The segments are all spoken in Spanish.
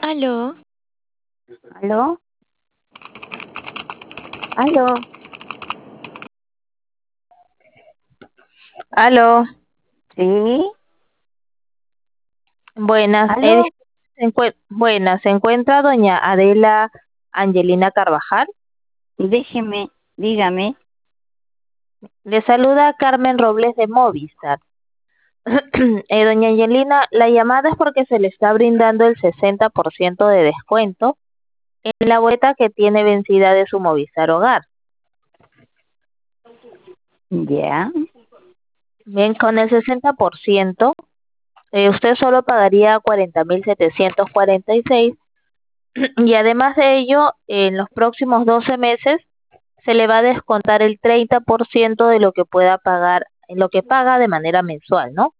Aló, ¿Aló? ¿Aló? Aló, ¿Sí? buenas. ¿Aló? Buenas, ¿se encuentra doña Adela Angelina Carvajal? Déjeme, dígame. Le saluda Carmen Robles de Movistar. Doña Angelina, la llamada es porque se le está brindando el 60% de descuento en la boleta que tiene vencida de su Movistar Hogar. Ya. Bien, con el 60%, usted solo pagaría 40.746 y además de ello, en los próximos 12 meses se le va a descontar el 30% de lo que pueda pagar, en lo que paga de manera mensual, ¿no?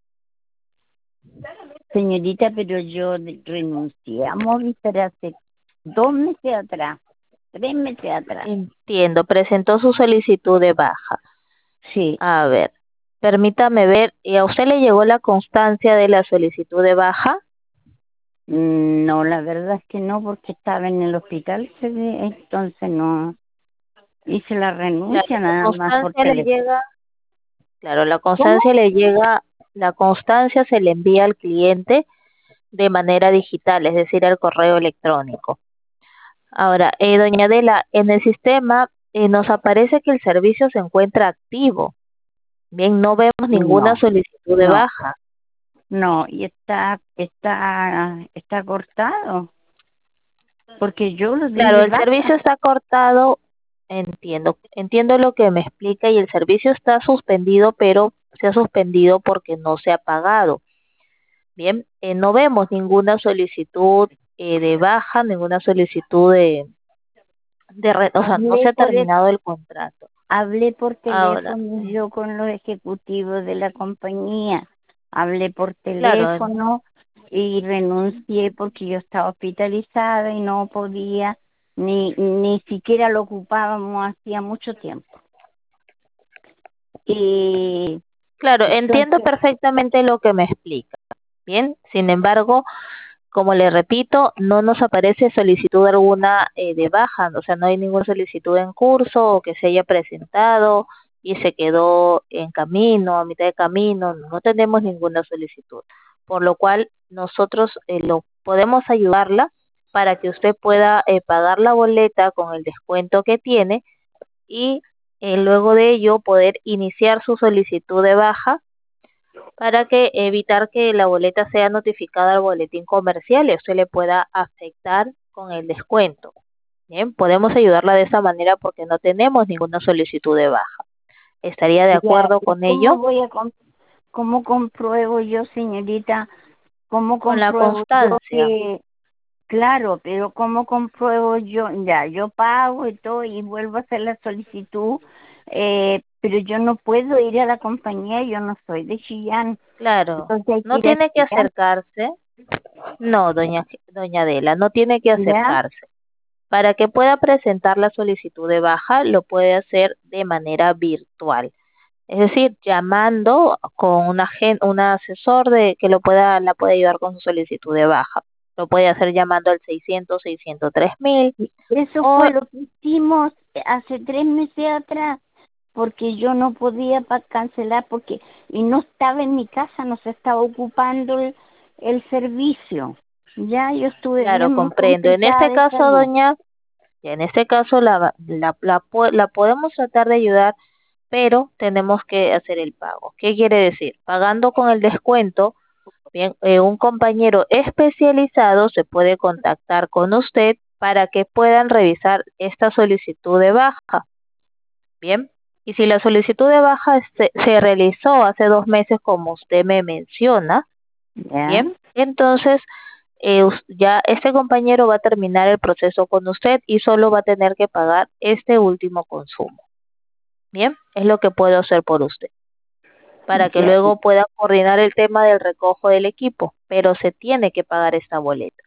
Señorita, pero yo renuncié a Movistar hace 2 meses atrás, 3 meses atrás. Entiendo, presentó su solicitud de baja. Sí. A ver, permítame ver, ¿y a usted le llegó la constancia de la solicitud de baja? No, la verdad es que no, porque estaba en el hospital, entonces no hice la Claro, renuncia la nada más por constancia le teléfono. llega, claro, ¿Cómo? la constancia se le envía al cliente de manera digital, es decir, al correo electrónico. Ahora, doña Adela, en el sistema nos aparece que el servicio se encuentra activo. Bien, no vemos ninguna No, solicitud de no, baja. no, y está cortado, porque yo lo di Claro, de el servicio baja. está cortado, entiendo lo que me explica y el servicio está suspendido, pero se ha suspendido porque no se ha pagado. Bien, no vemos ninguna solicitud de baja, ninguna solicitud o sea, no se Hablé ha por terminado el contrato. Hablé por Ahora, teléfono yo con los ejecutivos de la compañía. Hablé por claro, teléfono y renuncié porque yo estaba hospitalizada y no podía, ni siquiera lo ocupábamos hacía mucho tiempo. Y claro, entiendo entonces, perfectamente lo que me explica. Bien, sin embargo, como le repito, no nos aparece solicitud alguna de baja, o sea, no hay ninguna solicitud en curso o que se haya presentado y se quedó en camino, a mitad de camino, no tenemos ninguna solicitud, por lo cual nosotros lo podemos ayudarla para que usted pueda pagar la boleta con el descuento que tiene y luego de ello poder iniciar su solicitud de baja para que evitar que la boleta sea notificada al boletín comercial y eso le pueda afectar con el descuento. Bien, podemos ayudarla de esa manera porque no tenemos ninguna solicitud de baja. ¿Estaría de ya, acuerdo ¿y con ello? cómo compruebo yo, señorita? ¿Cómo Con la compruebo yo constancia. que? Claro, pero ¿cómo compruebo yo? Ya, yo pago y todo y vuelvo a hacer la solicitud, pero yo no puedo ir a la compañía, yo no soy de Chillán, Claro, entonces hay que no ir a tiene que Chillán, acercarse. No, doña Adela, no tiene que ¿ya? acercarse. Para que pueda presentar la solicitud de baja, lo puede hacer de manera virtual. Es decir, llamando con un asesor que la puede ayudar con su solicitud de baja. Lo puede hacer llamando al 600-603.000 Eso o, fue lo que hicimos hace 3 meses atrás, porque yo no podía cancelar y no estaba en mi casa, no se estaba ocupando el servicio. Ya yo estuve claro, bien comprendo. En complicada este de caso, salud. en este caso la podemos tratar de ayudar, pero tenemos que hacer el pago. ¿Qué quiere decir? Pagando con el descuento. Bien, un compañero especializado se puede contactar con usted para que puedan revisar esta solicitud de baja. Bien, y si la solicitud de baja se realizó hace 2 meses, como usted me menciona, ¿Ya? bien, entonces ya este compañero va a terminar el proceso con usted y solo va a tener que pagar este último consumo. Bien, es lo que puedo hacer por usted, para que Ya. luego pueda coordinar el tema del recojo del equipo, pero se tiene que pagar esta boleta.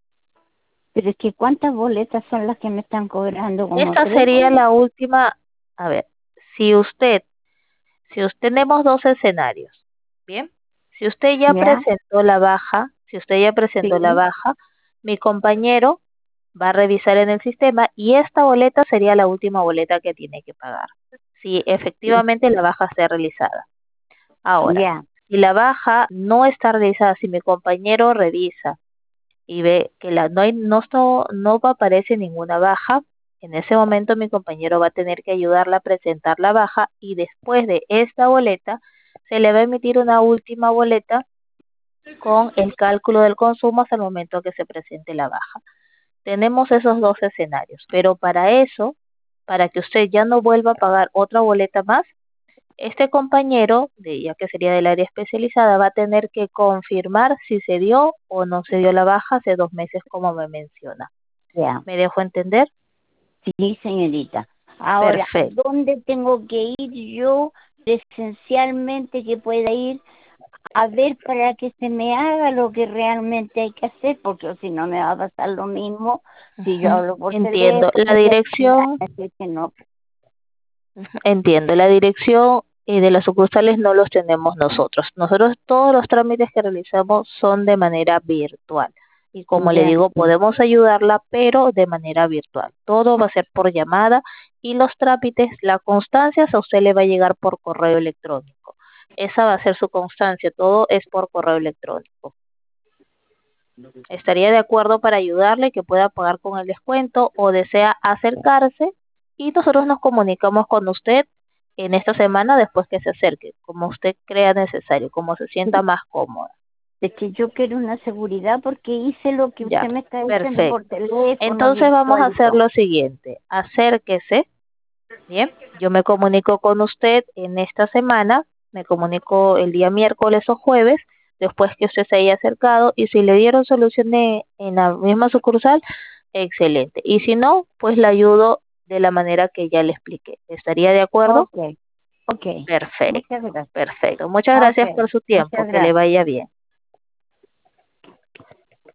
Pero es que ¿cuántas boletas son las que me están cobrando? ¿Como Esta tres sería boletas? la última, a ver, si usted, si usted tenemos dos escenarios, ¿bien? Si usted ya ¿Ya? presentó la baja, si usted ya presentó la Sí. baja, mi compañero va a revisar en el sistema y esta boleta sería la última boleta que tiene que pagar, si efectivamente la baja sea realizada. Ahora, Ya, si la baja no está realizada, si mi compañero revisa y ve que no aparece ninguna baja, en ese momento mi compañero va a tener que ayudarla a presentar la baja y después de esta boleta se le va a emitir una última boleta con el cálculo del consumo hasta el momento que se presente la baja. Tenemos esos dos escenarios, pero para eso, para que usted ya no vuelva a pagar otra boleta más, este compañero, ya que sería del área especializada, va a tener que confirmar si se dio o no se dio la baja hace 2 meses, como me menciona. ya. ¿Me dejo entender? Sí, señorita. Ahora, Perfecto. ¿dónde tengo que ir yo presencialmente que pueda ir a ver para que se me haga lo que realmente hay que hacer? Porque si no me va a pasar lo mismo si yo Ujú, hablo por entiendo. La teléfono y al final dirección, me dice que no. entiendo. La dirección de las sucursales no los tenemos nosotros. Nosotros todos los trámites que realizamos son de manera virtual. Y como le Ya, digo, podemos ayudarla, pero de manera virtual. Todo va a ser por llamada y los trámites, la constancia a usted le va a llegar por correo electrónico. Esa va a ser su constancia, todo es por correo electrónico. ¿Estaría de acuerdo para ayudarle que pueda pagar con el descuento o desea acercarse? Y nosotros nos comunicamos con usted en esta semana después que se acerque, como usted crea necesario, como se sienta más cómoda. es que yo quiero una seguridad porque hice lo que Ya, usted me está diciendo por perfecto. teléfono, Entonces vamos a hacer virtualito. lo siguiente. Acérquese, bien. Yo me comunico con usted en esta semana, me comunico el día miércoles o jueves, después que usted se haya acercado, y si le dieron solución en la misma sucursal, excelente. Y si no, pues la ayudo de la manera que ya le expliqué. ¿Estaría de acuerdo? Ok, ok. Perfecto, Muchas gracias. perfecto. Muchas Ok, gracias por su tiempo. muchas Que le gracias. vaya bien.